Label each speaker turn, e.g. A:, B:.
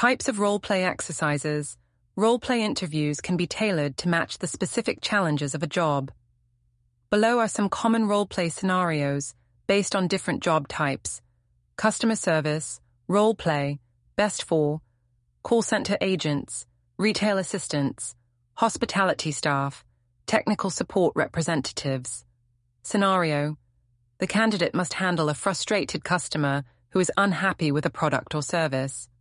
A: Types of role-play exercises. Role-play interviews can be tailored to match the specific challenges of a job. Below are some common role-play scenarios based on different job types: customer service, role-play, best for, call center agents, retail assistants, hospitality staff, technical support representatives. Scenario: the candidate must handle a frustrated customer who is unhappy with a product or service.